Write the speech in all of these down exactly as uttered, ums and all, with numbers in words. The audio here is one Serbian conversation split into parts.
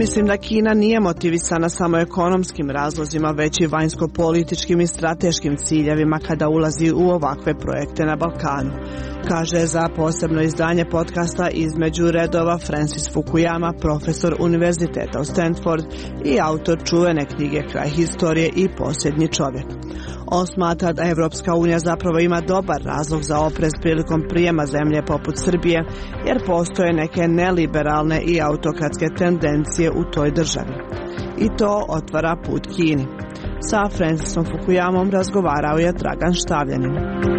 Mislim da Kina nije motivisana samo ekonomskim razlozima, već i vanjsko-političkim i strateškim ciljevima kada ulazi u ovakve projekte na Balkanu, kaže za posebno izdanje podcasta Između redova Francis Fukuyama, profesor univerziteta u Stanford i autor čuvene knjige Kraj historije i Posljednji čovjek. On smatra da Evropska unija zapravo ima dobar razlog za oprez prilikom prijema zemlje poput Srbije, jer postoje neke neliberalne i autokratske tendencije u toj državi. I to otvara put Kini. Sa Francisom Fukuyamom razgovarao je Dragan Štavljanin.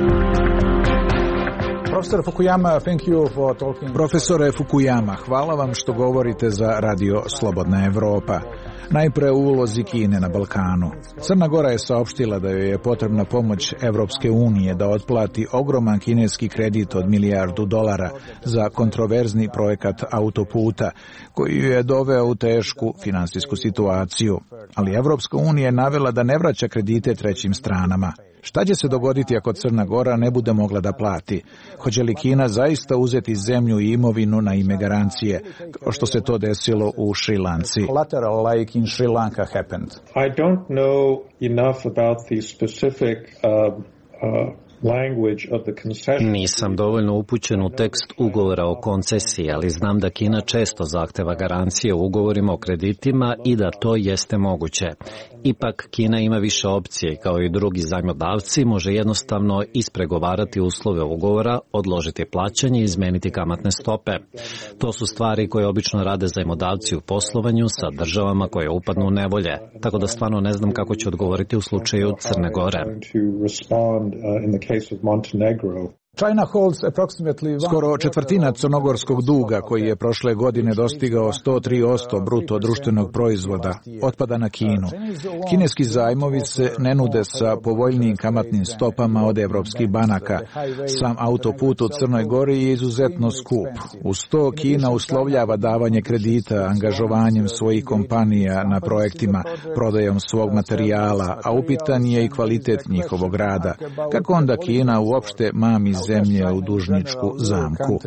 Profesor Fukuyama, thank you for talking. Profesore Fukuyama, hvala vam što govorite za Radio Slobodna Evropa. Najpre u ulozi Kine na Balkanu. Crna Gora je saopštila da joj je potrebna pomoć Evropske unije da otplati ogroman kineski kredit od milijardu dolara za kontroverzni projekat autoputa, koji ju je doveo u tešku finansijsku situaciju. Ali Evropska unija je navela da ne vraća kredite trećim stranama. Šta će se dogoditi ako Crna Gora ne bude mogla da plati? Hoće li Kina zaista uzeti zemlju i imovinu na ime garancije, kao što se to desilo u Šrilanci? Like in Sri Lanka happened. I don't know enough about the specific uh, uh, Nisam dovoljno upućen u tekst ugovora o koncesiji, ali znam da Kina često zahteva garancije u ugovorima o kreditima i da to jeste moguće. Ipak Kina ima više opcije i kao i drugi zajmodavci može jednostavno ispregovarati uslove ugovora, odložiti plaćanje i izmeniti kamatne stope. To su stvari koje obično rade zajmodavci u poslovanju sa državama koje upadnu u nevolje, tako da stvarno ne znam kako će odgovoriti u slučaju Crne Gore. Case of Montenegro. Skoro četvrtina crnogorskog duga, koji je prošle godine dostigao sto tri posto bruto društvenog proizvoda, otpada na Kinu. Kineski zajmovi se ne nude sa povoljnijim kamatnim stopama od evropskih banaka. Sam autoput u Crnoj Gori je izuzetno skup. Uz to Kina uslovljava davanje kredita angažovanjem svojih kompanija na projektima, prodajom svog materijala, a upitan je i kvalitet njihovog rada. Kako onda Kina uopšte mami zemlje u dužničku zamku?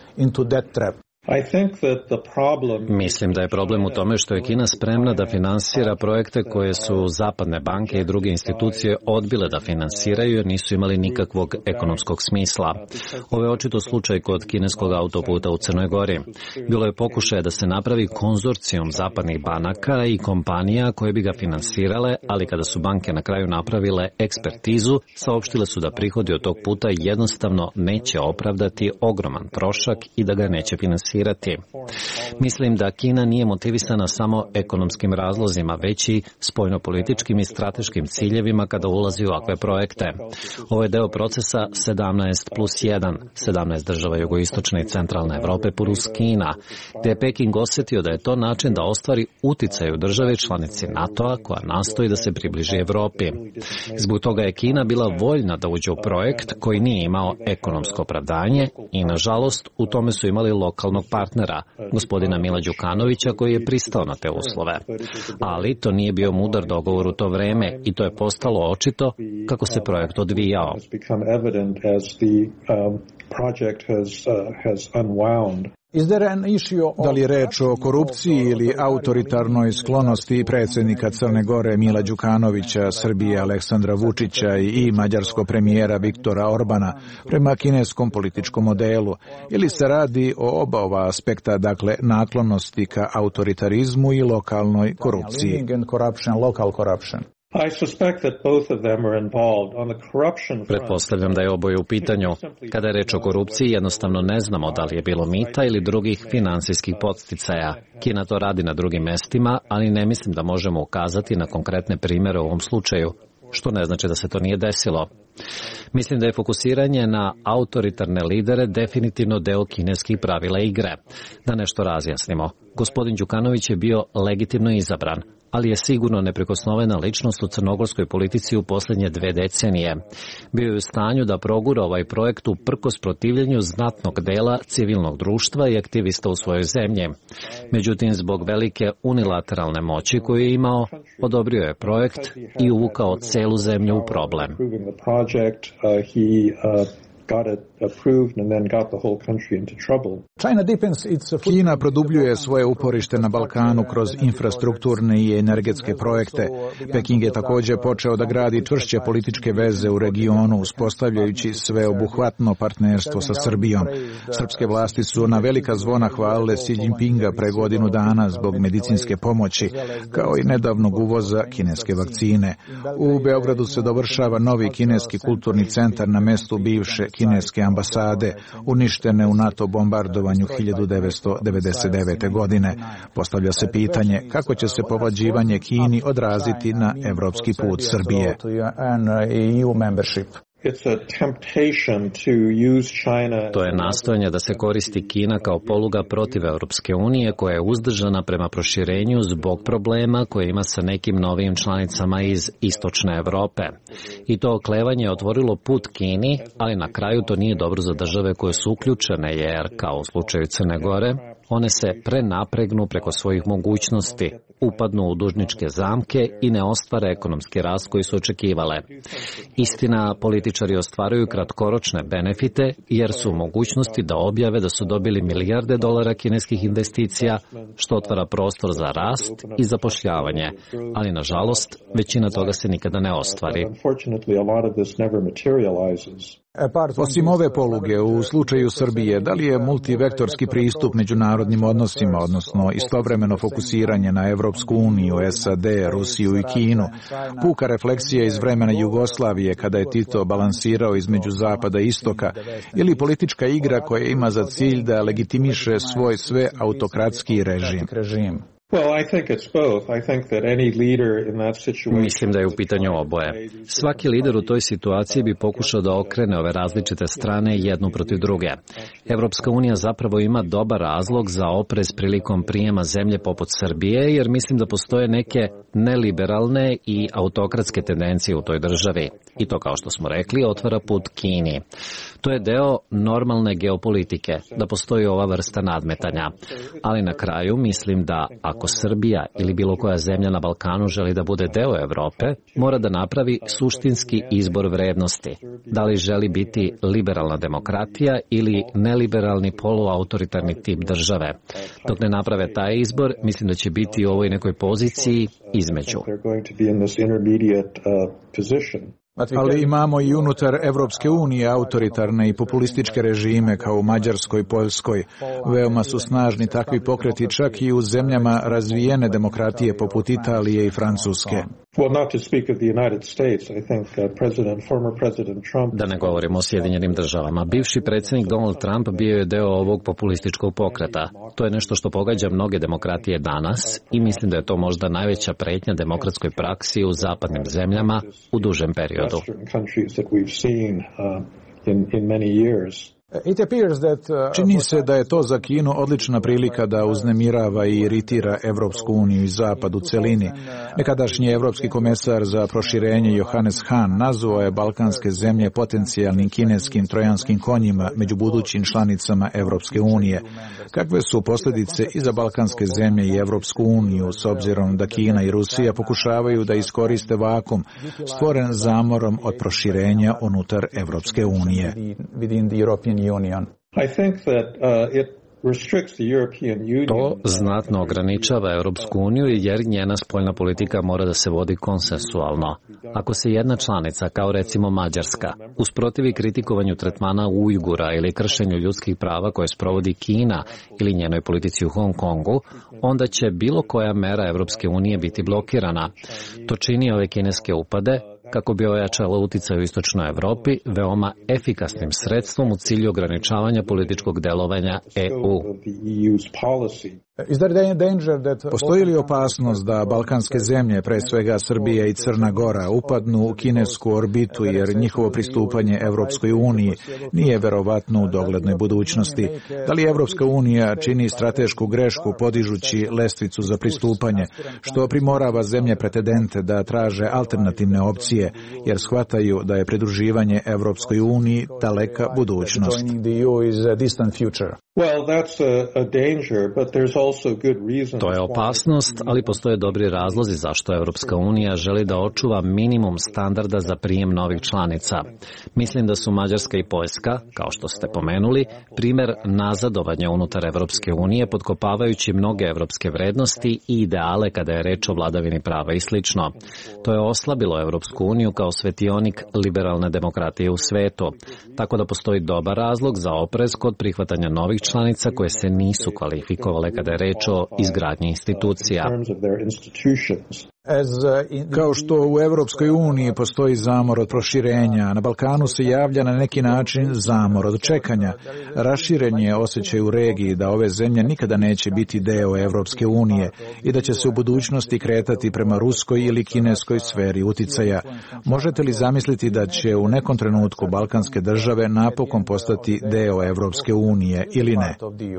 Mislim da je problem u tome što je Kina spremna da finansira projekte koje su zapadne banke i druge institucije odbile da finansiraju jer nisu imali nikakvog ekonomskog smisla. Ovo je očito slučaj kod kineskog autoputa u Crnoj Gori. Bilo je pokušaja da se napravi konzorcijum zapadnih banaka i kompanija koje bi ga finansirale, ali kada su banke na kraju napravile ekspertizu, saopštile su da prihodi od tog puta jednostavno neće opravdati ogroman trošak i da ga neće finansirati. Mislim da Kina nije motivisana samo ekonomskim razlozima, već i spoljnopolitičkim i strateškim ciljevima kada ulazi u ovakve projekte. Ovo je deo procesa sedamnaest plus jedan, sedamnaest država jugoistočne i centralne Evrope plus Kina, gde je Peking osetio da je to način da ostvari uticaj u državi članici NATO-a koja nastoji da se približi Evropi. Zbog toga je Kina bila voljna da uđe u projekt koji nije imao ekonomsko opravdanje i, nažalost, u tome su imali lokalnog partnera, gospodina Mila Đukanovića, koji je pristao na te uslove. Ali to nije bio mudar dogovor u to vreme i to je postalo očito kako se projekt odvijao. Da li je reč o korupciji ili autoritarnoj sklonosti predsjednika Crne Gore Mila Đukanovića, Srbije Aleksandra Vučića i mađarskog premijera Viktora Orbana prema kineskom političkom modelu? Ili se radi o oba ova aspekta, dakle naklonosti ka autoritarizmu i lokalnoj korupciji? Pretpostavljam da je oboje u pitanju. Kada je reč o korupciji, jednostavno ne znamo da li je bilo mita ili drugih finansijskih podsticaja. Kina to radi na drugim mestima, ali ne mislim da možemo ukazati na konkretne primjere u ovom slučaju, što ne znači da se to nije desilo. Mislim da je fokusiranje na autoritarne lidere definitivno deo kineskih pravila igre. Da nešto razjasnimo. Gospodin Đukanović je bio legitimno izabran, ali je sigurno neprikosnovena ličnost u crnogorskoj politici u posljednje dve decenije. Bio je u stanju da progura ovaj projekt uprkos protivljenju znatnog dela civilnog društva i aktivista u svojoj zemlji. Međutim, zbog velike unilateralne moći koju je imao, odobrio je projekt i uvukao celu zemlju u problem. Kina produbljuje svoje uporište na Balkanu kroz infrastrukturne i energetske projekte. Peking je također počeo da gradi čvršće političke veze u regionu, uspostavljajući sveobuhvatno partnerstvo sa Srbijom. Srpske vlasti su na velika zvona hvalile Xi Jinpinga pre godinu dana zbog medicinske pomoći, kao i nedavnog uvoza kineske vakcine. U Beogradu se dovršava novi kineski kulturni centar na mestu bivše kineske ambasade, uništene u NATO bombardovanju hiljadu devetsto devedeset devete. godine. Postavlja se pitanje kako će se povlađivanje Kini odraziti na evropski put Srbije. To je nastojanje da se koristi Kina kao poluga protiv Europske unije koja je uzdržana prema proširenju zbog problema koje ima sa nekim novim članicama iz istočne Evrope. I to oklevanje je otvorilo put Kini, ali na kraju to nije dobro za države koje su uključene jer, kao u slučaju Crne Gore, one se prenapregnu preko svojih mogućnosti, upadnu u dužničke zamke i ne ostvare ekonomski rast koji su očekivale. Istina, političari ostvaruju kratkoročne benefite jer su u mogućnosti da objave da su dobili milijarde dolara kineskih investicija, što otvara prostor za rast i zapošljavanje, ali nažalost većina toga se nikada ne ostvari. Osim ove poluge, u slučaju Srbije, da li je multivektorski pristup međunarodnim odnosima, odnosno istovremeno fokusiranje na Evropsku uniju, S A D, Rusiju i Kinu, puka refleksija iz vremena Jugoslavije kada je Tito balansirao između zapada i istoka, ili politička igra koja ima za cilj da legitimiše svoj sve autokratski režim? Mislim da je u pitanju oboje. Svaki lider u toj situaciji bi pokušao da okrene ove različite strane jednu protiv druge. Evropska unija zapravo ima dobar razlog za oprez prilikom prijema zemlje poput Srbije, jer mislim da postoje neke neliberalne i autokratske tendencije u toj državi. I to, kao što smo rekli, otvara put Kini. To je deo normalne geopolitike, da postoji ova vrsta nadmetanja. Ali na kraju mislim da ako Srbija ili bilo koja zemlja na Balkanu želi da bude deo Evrope, mora da napravi suštinski izbor vrednosti. Da li želi biti liberalna demokratija ili neliberalni poluautoritarni tip države. Dok ne naprave taj izbor, mislim da će biti u ovoj nekoj poziciji između. Ali imamo i unutar Evropske unije autoritarne i populističke režime kao u Mađarskoj, Poljskoj. Veoma su snažni takvi pokreti čak i u zemljama razvijene demokratije poput Italije i Francuske. Da ne govorimo o Sjedinjenim državama. Bivši predsjednik Donald Trump bio je deo ovog populističkog pokreta. To je nešto što pogađa mnoge demokratije danas i mislim da je to možda najveća pretnja demokratskoj praksi u zapadnim zemljama u dužem periodu. Čini se da je to za Kinu odlična prilika da uznemirava i iritira Evropsku uniju i Zapad u celini. Nekadašnji evropski komesar za proširenje Johannes Hahn nazvao je balkanske zemlje potencijalnim kineskim trojanskim konjima među budućim članicama Evropske unije. Kakve su posljedice i za balkanske zemlje i Evropsku uniju s obzirom da Kina i Rusija pokušavaju da iskoriste vakum stvoren zamorom od proširenja unutar Evropske unije? To znatno ograničava Europsku uniju jer njena spoljna politika mora da se vodi konsensualno. Ako se jedna članica, kao recimo Mađarska, usprotivi kritikovanju tretmana Ujgura ili kršenju ljudskih prava koje sprovodi Kina ili njenoj politici u Hong Kongu, onda će bilo koja mera Europske unije biti blokirana. To čini ove kineske upade, kako bi ojačala uticaj u istočnoj Evropi, veoma efikasnim sredstvom u cilju ograničavanja političkog delovanja E U. Postoji li opasnost da balkanske zemlje, pre svega Srbija i Crna Gora, upadnu u kinesku orbitu jer njihovo pristupanje Evropskoj uniji nije verovatno u doglednoj budućnosti? Da li Evropska unija čini stratešku grešku podižući lestvicu za pristupanje, što primorava zemlje pretendente da traže alternativne opcije integracije, jer shvataju da je pridruživanje Evropskoj uniji daleka budućnost. To je opasnost, ali postoje dobri razlozi zašto Evropska unija želi da očuva minimum standarda za prijem novih članica. Mislim da su Mađarska i Poljska, kao što ste pomenuli, primer nazadovanja unutar Evropske unije, potkopavajući mnoge evropske vrednosti i ideale kada je reč o vladavini prava i slično. To je oslabilo Evropsku uniju kao svetionik liberalne demokratije u svetu, tako da postoji dobar razlog za oprez kod prihvatanja novih članica koje se nisu kvalifikovale kada je reč o izgradnji institucija. Kao što u Evropskoj uniji postoji zamor od proširenja, na Balkanu se javlja na neki način zamor od čekanja. Raširen je osjećaj u regiji da ove zemlje nikada neće biti deo Evropske unije i da će se u budućnosti kretati prema ruskoj ili kineskoj sferi uticaja. Možete li zamisliti da će u nekom trenutku balkanske države napokon postati deo Evropske unije ili ne?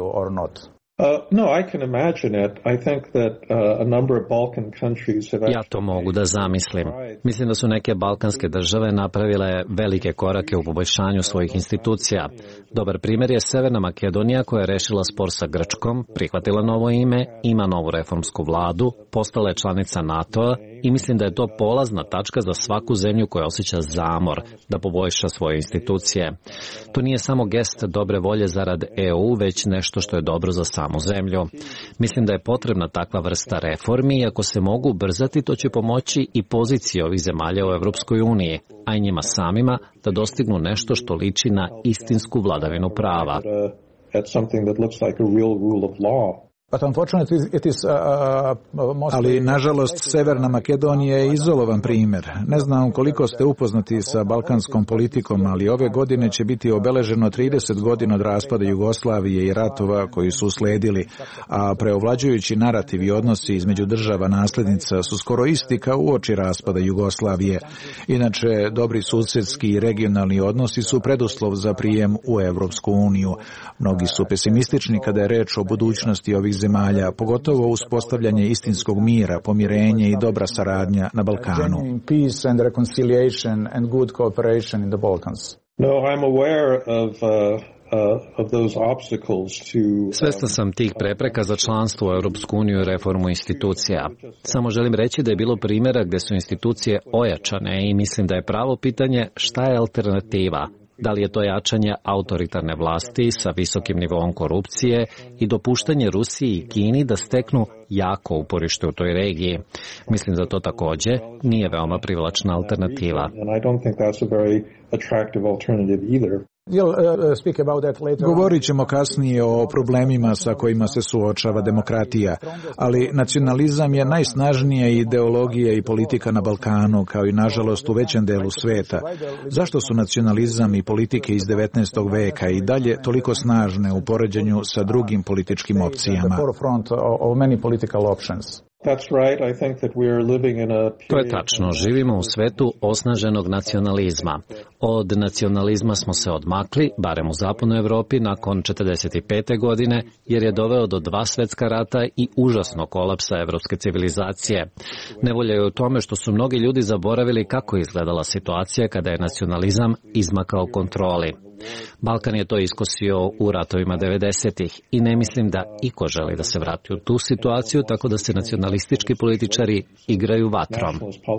Ja to mogu da zamislim. Mislim da su neke balkanske države napravile velike korake u poboljšanju svojih institucija. Dobar primjer je Severna Makedonija koja je rešila spor sa Grčkom, prihvatila novo ime, ima novu reformsku vladu, postala je članica NATO-a i mislim da je to polazna tačka za svaku zemlju koja osjeća zamor da poboljša svoje institucije. To nije samo gest dobre volje zarad E U, već nešto što je dobro za samu zemlju. Mislim da je potrebna takva vrsta reformi i ako se mogu ubrzati, to će pomoći i poziciji ovih zemalja u Evropskoj uniji, a i njima samima da dostignu nešto što liči na istinsku vladavinu prava. Ali, nažalost, Severna Makedonija je izolovan primjer. Ne znam koliko ste upoznati sa balkanskom politikom, ali ove godine će biti obeleženo trideset godina od raspada Jugoslavije i ratova koji su usledili, a preovlađujući narativ i odnosi između država nasljednica su skoro isti kao uoči raspada Jugoslavije. Inače, dobri susjedski i regionalni odnosi su preduslov za prijem u Evropsku uniju. Mnogi su pesimistični kada je reč o budućnosti ovih zemalja, pogotovo uspostavljanje istinskog mira, pomirenje i dobra saradnja na Balkanu. No, I'm aware of uh... Svestan sam tih prepreka za članstvo u Europsku uniju i reformu institucija. Samo želim reći da je bilo primjera gdje su institucije ojačane i mislim da je pravo pitanje šta je alternativa. Da li je to jačanje autoritarne vlasti sa visokim nivoom korupcije i dopuštanje Rusiji i Kini da steknu jako uporište u toj regiji. Mislim da to također nije veoma privlačna alternativa. Govorit ćemo kasnije o problemima sa kojima se suočava demokratija, ali nacionalizam je najsnažnija ideologija i politika na Balkanu, kao i nažalost u većem delu sveta. Zašto su nacionalizam i politike iz devetnaestog veka i dalje toliko snažne u poređenju sa drugim političkim opcijama? To je tačno. Živimo u svetu osnaženog nacionalizma. Od nacionalizma smo se odmakli, barem u zapadnoj Evropi, nakon četrdeset pete godine, jer je doveo do dva svetska rata i užasnog kolapsa evropske civilizacije. Nevolja je u tome što su mnogi ljudi zaboravili kako je izgledala situacija kada je nacionalizam izmakao kontroli. Balkan je to iskosio u ratovima devedesetih i ne mislim da iko želi da se vrati u tu situaciju, tako da se nacionalistički političari igraju vatrom.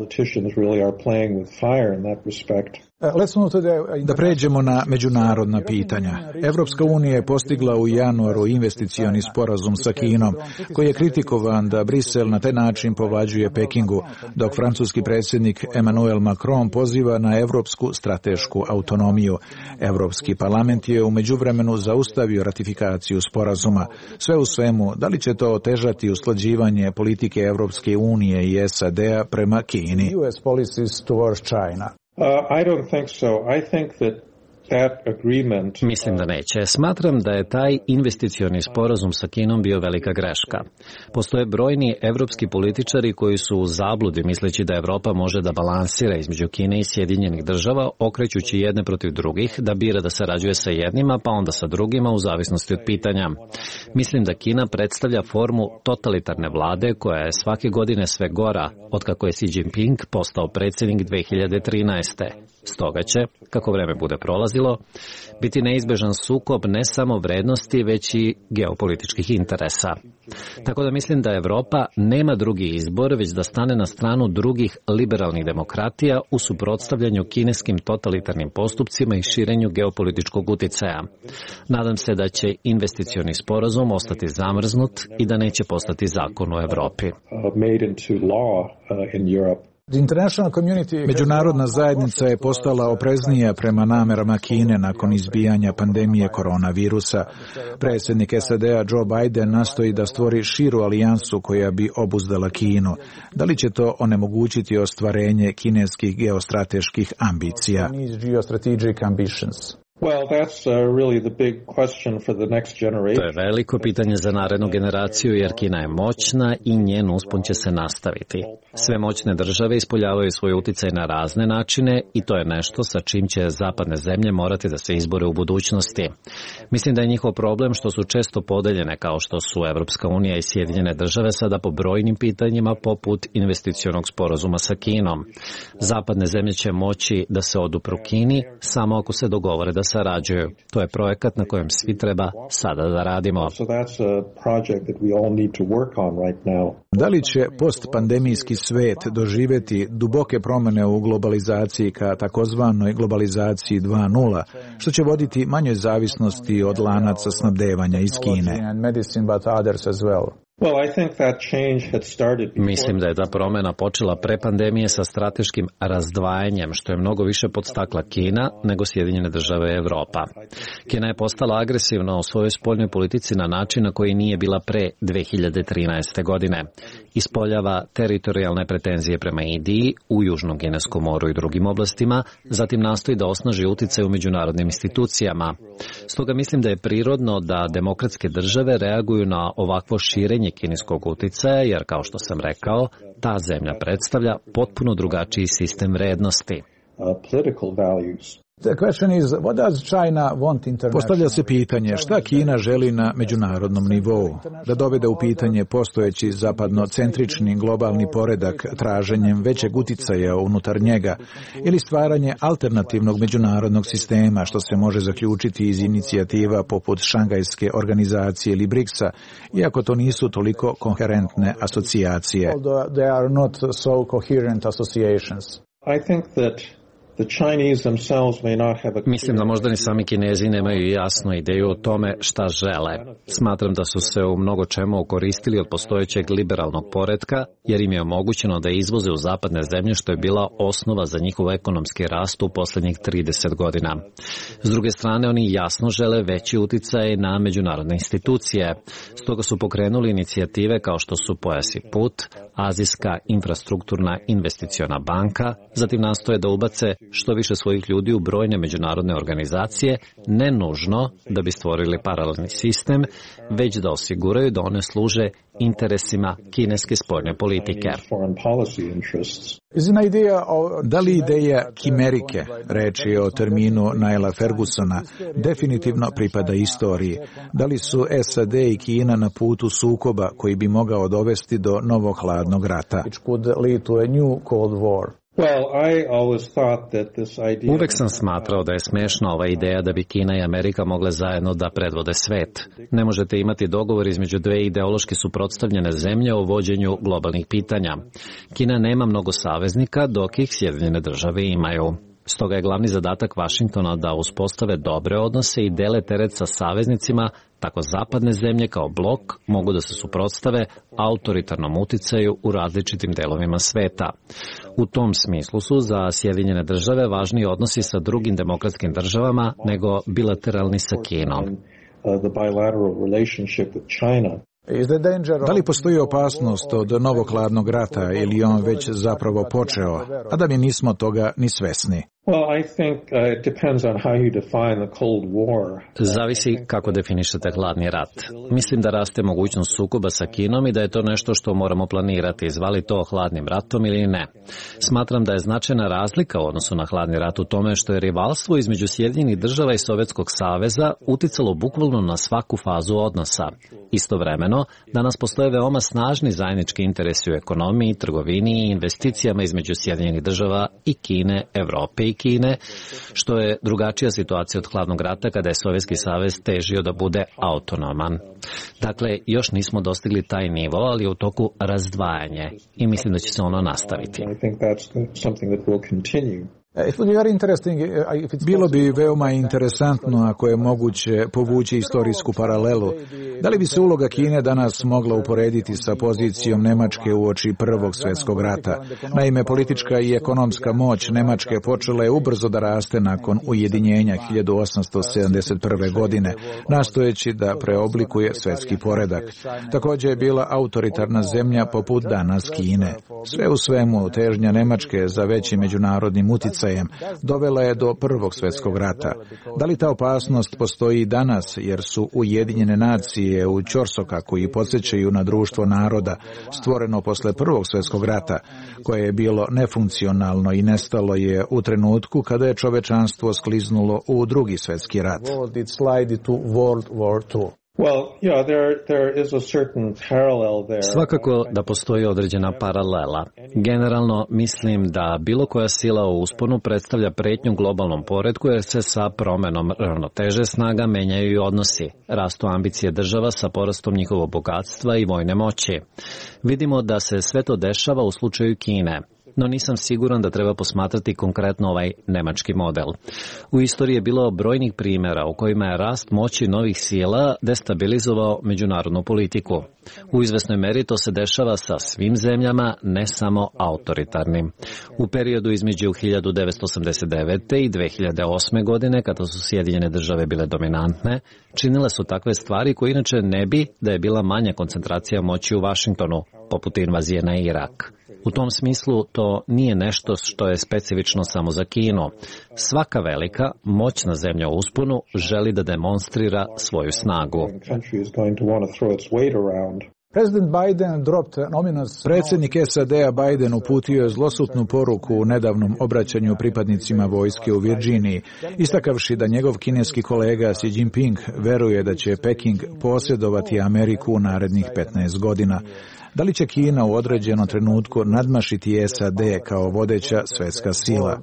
Da pređemo na međunarodna pitanja. Evropska unija je postigla u januaru investicioni sporazum sa Kinom, koji je kritikovan da Brisel na taj način povlađuje Pekingu, dok francuski predsjednik Emmanuel Macron poziva na evropsku stratešku autonomiju. Evropski parlament je u međuvremenu zaustavio ratifikaciju sporazuma. Sve u svemu, da li će to otežati usklađivanje politike Evropske unije i S A D-a prema Kini? Uh, I don't think so. I think that Mislim da neće. Smatram da je taj investicioni sporazum sa Kinom bio velika greška. Postoje brojni evropski političari koji su u zabludi misleći da Evropa može da balansira između Kine i Sjedinjenih država, okrećući jedne protiv drugih, da bira da sarađuje sa jednima pa onda sa drugima u zavisnosti od pitanja. Mislim da Kina predstavlja formu totalitarne vlade koja je svake godine sve gora otkako je Xi Jinping postao predsjednik dve hiljade trinaeste. Stoga će, kako vreme bude prolazilo, biti neizbežan sukob ne samo vrednosti, već i geopolitičkih interesa. Tako da mislim da Evropa nema drugi izbor, već da stane na stranu drugih liberalnih demokratija u suprotstavljanju kineskim totalitarnim postupcima i širenju geopolitičkog uticaja. Nadam se da će investicioni sporazum ostati zamrznut i da neće postati zakon u Evropi. Međunarodna zajednica je postala opreznija prema namerama Kine nakon izbijanja pandemije koronavirusa. Predsjednik S A D-a Joe Biden nastoji da stvori širu alijansu koja bi obuzdala Kinu. Da li će to onemogućiti ostvarenje kineskih geostrateških ambicija? Well, that's uh, really the big question for the next generation. To je veliko pitanje za narednu generaciju jer Kina je moćna i njen uspon će se nastaviti. Sve moćne države ispoljavaju svoj uticaj na razne načine i to je nešto sa čim će zapadne zemlje morati da se izbore u budućnosti. Mislim da je njihov problem što su često podeljene kao što su Evropska unija i Sjedinjene države sada po brojnim pitanjima poput investicionog sporazuma sa Kinom. Zapadne zemlje će moći da se odupru Kini samo ako se dogovore da sarađuju. To je projekat na kojem svi treba sada da radimo. Da li će postpandemijski svet doživjeti duboke promjene u globalizaciji ka takozvanoj globalizaciji dva nula, što će voditi manjoj zavisnosti od lanaca snabdevanja iz Kine? Mislim da je ta promjena počela pre pandemije sa strateškim razdvajanjem, što je mnogo više podstakla Kina nego Sjedinjene države i Evropa. Kina je postala agresivna u svojoj spoljnoj politici na način na koji nije bila pre dve hiljade trinaeste. godine. Ispoljava teritorijalne pretenzije prema Indiji, u Južnom Kineskom moru i drugim oblastima, zatim nastoji da osnaži uticaj u međunarodnim institucijama. Stoga mislim da je prirodno da demokratske države reaguju na ovakvo širenje kineskog uticaja, jer kao što sam rekao, ta zemlja predstavlja potpuno drugačiji sistem vrednosti. Postavlja se pitanje šta Kina želi na međunarodnom nivou, da dovede u pitanje postojeći zapadnocentrični globalni poredak traženjem većeg uticaja unutar njega ili stvaranje alternativnog međunarodnog sistema što se može zaključiti iz inicijativa poput Šangajske organizacije ili briksa, iako to nisu toliko koherentne asocijacije. I think that Mislim da možda ni sami Kinezi nemaju jasnu ideju o tome šta žele. Smatram da su se u mnogo čemu okoristili od postojećeg liberalnog poretka, jer im je omogućeno da izvoze u zapadne zemlje što je bila osnova za njihov ekonomski rast u posljednjih trideset godina. S druge strane, oni jasno žele veći uticaj na međunarodne institucije. Stoga su pokrenuli inicijative kao što su Pojas i put, Azijska infrastrukturna investiciona banka, zatim nastoje da ubace što više svojih ljudi u brojne međunarodne organizacije, ne nužno da bi stvorili paralelni sistem, već da osiguraju da one služe interesima kineske spoljne politike. Da li ideja kimerike, reč je o terminu Niela Fergusona, definitivno pripada istoriji? Da li su S A D i Kina na putu sukoba koji bi mogao dovesti do novog hladnog rata? Uvek sam smatrao da je smešna ova ideja da bi Kina i Amerika mogle zajedno da predvode svet. Ne možete imati dogovor između dve ideološki suprotstavljene zemlje o vođenju globalnih pitanja. Kina nema mnogo saveznika, dok ih Sjedinjene države imaju. Stoga je glavni zadatak Vašingtona da uspostave dobre odnose i dele teret sa saveznicima, tako zapadne zemlje kao blok mogu da se suprotstave autoritarnom uticaju u različitim delovima sveta. U tom smislu su za Sjedinjene države važniji odnosi sa drugim demokratskim državama nego bilateralni sa Kinom. Da li postoji opasnost od novog hladnog rata ili on već zapravo počeo, a da mi nismo toga ni svesni? Zavisi kako definišete hladni rat. Mislim da raste mogućnost sukoba sa Kinom i da je to nešto što moramo planirati, zvali to hladnim ratom ili ne. Smatram da je značajna razlika u odnosu na hladni rat u tome što je rivalstvo između Sjedinjenih država i Sovjetskog saveza uticalo bukvalno na svaku fazu odnosa. Istovremeno, danas postoje veoma snažni zajednički interesi u ekonomiji, trgovini i investicijama između Sjedinjenih država i Kine, Evrope i Kine, što je drugačija situacija od hladnog rata kada je Sovjetski savez težio da bude autonoman. Dakle, još nismo dostigli taj nivo, ali je u toku razdvajanje i mislim da će se ono nastaviti. Bilo bi veoma interesantno ako je moguće povući istorijsku paralelu. Da li bi se uloga Kine danas mogla uporediti sa pozicijom Nemačke uoči Prvog svjetskog rata? Naime, politička i ekonomska moć Nemačke počela je ubrzo da raste nakon ujedinjenja hiljadu osamsto sedamdeset prve. godine, nastojeći da preoblikuje svjetski poredak. Također je bila autoritarna zemlja poput danas Kine. Sve u svemu, težnja Nemačke za većim međunarodnim uticajem dovela je do Prvog svjetskog rata. Da li ta opasnost postoji i danas, jer su Ujedinjene nacije u ćorsokaku i podsjećaju na društvo naroda stvoreno posle Prvog svjetskog rata, koje je bilo nefunkcionalno i nestalo je u trenutku kada je čovečanstvo skliznulo u Drugi svjetski rat. Svakako da postoji određena paralela. Generalno mislim da bilo koja sila u usponu predstavlja pretnju globalnom poretku jer se sa promenom ravnoteže snaga menjaju i odnosi. Rastu ambicije država sa porastom njihovog bogatstva i vojne moći. Vidimo da se sve to dešava u slučaju Kine. No nisam siguran da treba posmatrati konkretno ovaj nemački model. U istoriji je bilo brojnih primjera u kojima je rast moći novih sila destabilizovao međunarodnu politiku. U izvesnoj meri to se dešava sa svim zemljama, ne samo autoritarnim. U periodu između hiljadu devetsto osamdeset devete. i dve hiljade osme. godine, kada su Sjedinjene države bile dominantne, činile su takve stvari koje inače ne bi da je bila manja koncentracija moći u Vašingtonu, poput invazije na Irak. U tom smislu to nije nešto što je specifično samo za Kinu. Svaka velika, moćna zemlja u usponu želi da demonstrira svoju snagu. Predsjednik S A D-a Biden uputio je zlosutnu poruku u nedavnom obraćanju pripadnicima vojske u Virginiji, istakavši da njegov kineski kolega Xi Jinping veruje da će Peking posjedovati Ameriku u narednih petnaest godina. Da li će Kina u određenom trenutku nadmašiti S A D kao vodeća svjetska sila?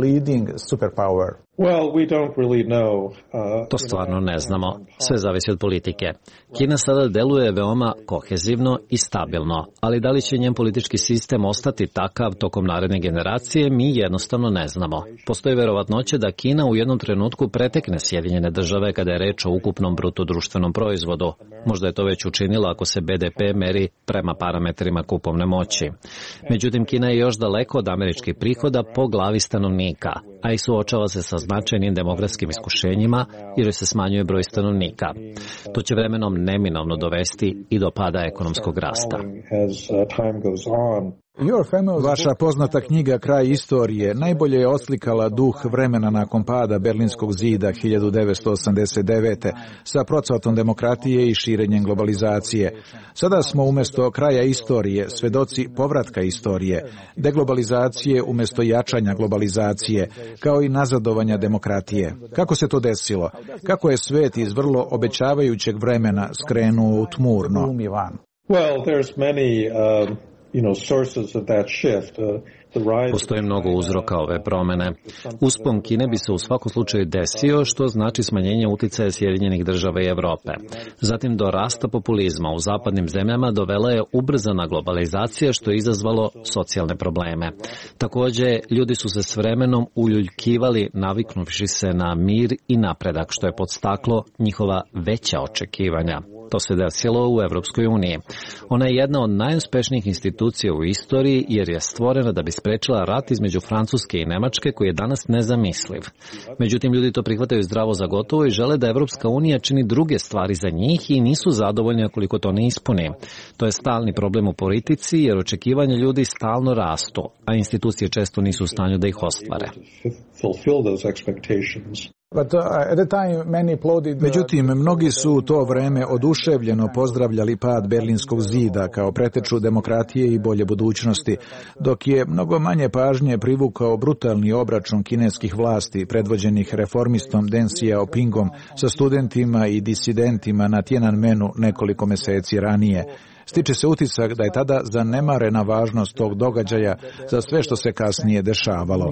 To stvarno ne znamo. Sve zavisi od politike. Kina sada deluje veoma kohezivno i stabilno, ali da li će njen politički sistem ostati takav tokom naredne generacije, mi jednostavno ne znamo. Postoji verovatnoća da Kina u jednom trenutku pretekne Sjedinjene države kada je reč o ukupnom bruto društvenom proizvodu. Možda je to već učinilo ako se B D P meri prema parametrima kupovne moći. Međutim, Kina je još daleko od američkih prihoda po glavi stanovnika, a i suočava se sa značajnim demografskim iskušenjima jer se smanjuje broj stanovnika. To će vremenom neminovno dovesti i do pada ekonomskog rasta. Vaša poznata knjiga Kraj istorije najbolje je oslikala duh vremena nakon pada Berlinskog zida hiljadu devetsto osamdeset devete. sa procvatom demokratije i širenjem globalizacije. Sada smo umjesto kraja istorije svedoci povratka istorije, deglobalizacije umjesto jačanja globalizacije, kao i nazadovanja demokratije. Kako se to desilo? Kako je svet iz vrlo obećavajućeg vremena skrenuo u tmurno? Well, there's many uh... You know, sources of that shift. Uh, Postoji mnogo uzroka ove promene. Uspon Kine bi se u svakom slučaju desio, što znači smanjenje uticaja Sjedinjenih država i Evrope. Zatim do rasta populizma u zapadnim zemljama dovela je ubrzana globalizacija, što je izazvalo socijalne probleme. Također, ljudi su se s vremenom uljuljkivali naviknuvši se na mir i napredak, što je podstaklo njihova veća očekivanja. To se desilo u Evropskoj uniji. Ona je jedna od najuspešnijih institucija u istoriji jer je stvorena da bi sprečila rat između Francuske i Nemačke koji je danas nezamisliv. Međutim, ljudi to prihvataju zdravo za gotovo i žele da Evropska unija čini druge stvari za njih i nisu zadovoljni koliko to ne ispuni. To je stalni problem u politici jer očekivanja ljudi stalno rastu, a institucije često nisu u stanju da ih ostvare. Međutim, mnogi su u to vreme oduševljeno pozdravljali pad Berlinskog zida kao preteču demokratije i bolje budućnosti, dok je mnogo manje pažnje privukao brutalni obračun kineskih vlasti predvođenih reformistom Deng Xiaopingom sa studentima i disidentima na Tiananmenu nekoliko meseci ranije. Stiče se utisak da je tada zanemarena važnost tog događaja za sve što se kasnije dešavalo.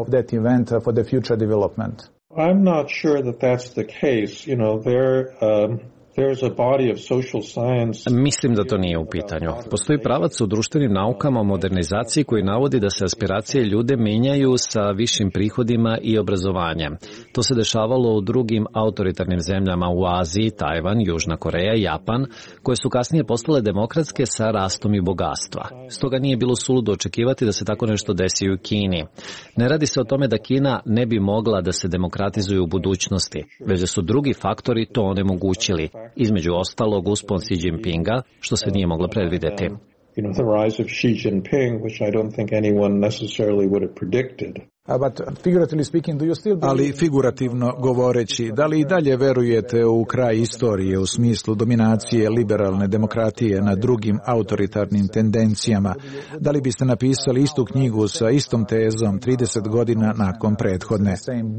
I'm not sure that that's the case. You know, there um, there's a body of social science. Mislim da to nije u pitanju. Postoji pravac u društvenim naukama o modernizaciji koji navodi da se aspiracije ljude menjaju sa višim prihodima i obrazovanjem. To se dešavalo u drugim autoritarnim zemljama u Aziji, Tajvan, Južna Koreja, Japan, koje su kasnije postale demokratske sa rastom i bogatstva. Stoga nije bilo suludo očekivati da se tako nešto desi u Kini. Ne radi se o tome da Kina ne bi mogla da se demokratizuje u budućnosti, već da su drugi faktori to onemogućili. Između ostalog uspon Xi Jinpinga, što se nije moglo predvideti. You know, the rise of Xi Jinping, which I don't think anyone necessarily would have predicted. Ali figurativno govoreći, da li i dalje verujete u kraj istorije u smislu dominacije liberalne demokratije nad drugim autoritarnim tendencijama? Da li biste napisali istu knjigu sa istom tezom trideset godina nakon prethodne?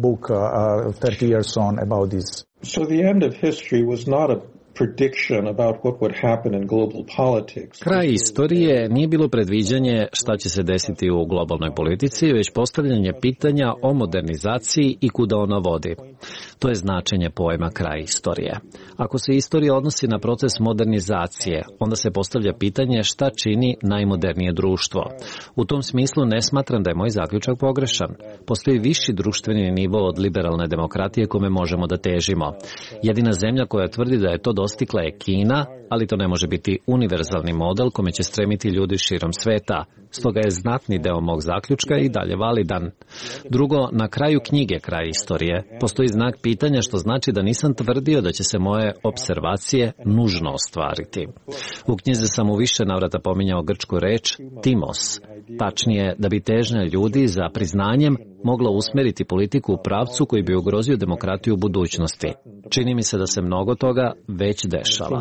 So the end of history was not a prediction about what would happen in global politics. Kraj istorije nije bilo predviđanje šta će se desiti u globalnoj politici, već postavljanje pitanja o modernizaciji i kuda ona vodi. To je značenje pojma kraj istorije. Ako se istorija odnosi na proces modernizacije, onda se postavlja pitanje šta čini najmodernije društvo. U tom smislu ne smatram da je moj zaključak pogrešan. Postoji viši društveni nivo od liberalne demokratije kome možemo da težimo. Jedina zemlja koja tvrdi da je to dostigla je Kina, ali to ne može biti univerzalni model kome će stremiti ljudi širom sveta. Stoga je znatni deo mog zaključka i dalje validan. Drugo, na kraju knjige Kraj istorije postoji znak pitanja što znači da nisam tvrdio da će se moje observacije nužno ostvariti. U knjizi sam u više navrata pominjao grčku reč timos, tačnije da bi težnja ljudi za priznanjem mogla usmeriti politiku u pravcu koji bi ugrozio demokratiju u budućnosti. Čini mi se da se mnogo toga već dešava.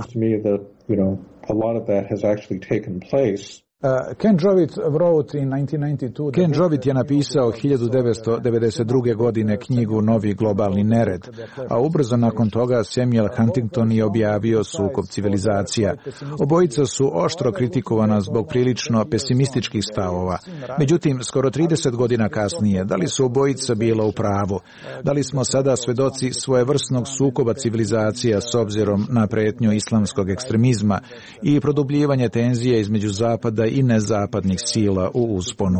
Ken Jovit wrote in nineteen ninety-two. Ken Jovit je napisao hiljadu devetsto devedeset druge. godine knjigu Novi globalni nered, a ubrzo nakon toga Samuel Huntington je objavio Sukob civilizacija. Obojica su oštro kritikovana zbog prilično pesimističkih stavova. Međutim, skoro trideset godina kasnije, da li su obojica bila u pravu? Da li smo sada svedoci svojevrsnog sukoba civilizacija s obzirom na pretnju islamskog ekstremizma i produbljivanje tenzije između zapada i nezapadnih sila u usponu?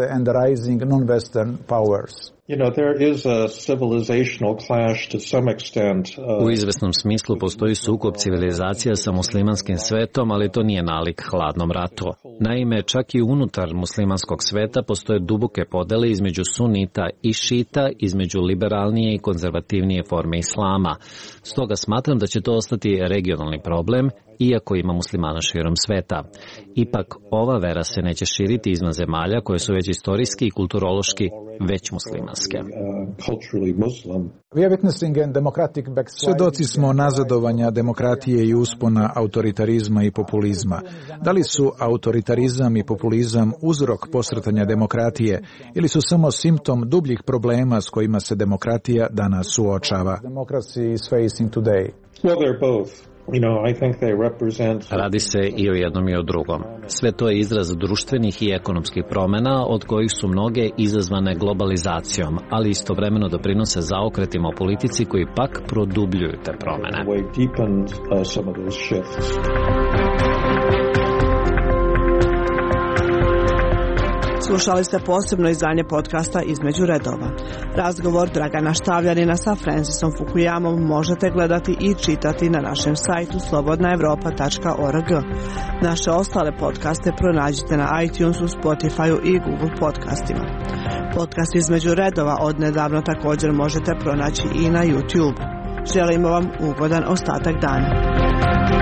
You know, there is a civilizational clash to some extent. Uh, U izvesnom smislu postoji sukob civilizacija sa muslimanskim svetom, ali to nije nalik hladnom ratu. Naime, čak i unutar muslimanskog sveta postoje duboke podele između sunita i šita, između liberalnije i konzervativnije forme islama. Stoga smatram da će to ostati regionalni problem, iako ima muslimana širom sveta. Ipak, ova vera se neće širiti izvan zemalja koje su već istorijski i kulturološki već muslimanske. Svedoci smo nazadovanja demokratije i uspona autoritarizma i populizma. Da li su autoritarizam i populizam uzrok posrtanja demokratije ili su samo simptom dubljih problema s kojima se demokratija danas suočava? Well, they're both. You know, I think they represent... Radi se i o jednom i o drugom. Sve to je izraz društvenih i ekonomskih promjena, od kojih su mnoge izazvane globalizacijom, ali istovremeno doprinose zaokretima u politici koji pak produbljuju te promjene. Slušali ste posebno izdanje podcasta Između redova. Razgovor Dragana Štavljanina sa Francisom Fukuyamom možete gledati i čitati na našem sajtu slobodna evropa tačka org. Naše ostale podcaste pronađite na iTunesu, Spotifyu i Google podcastima. Podcast Između redova odnedavno također možete pronaći i na YouTube. Želimo vam ugodan ostatak dana.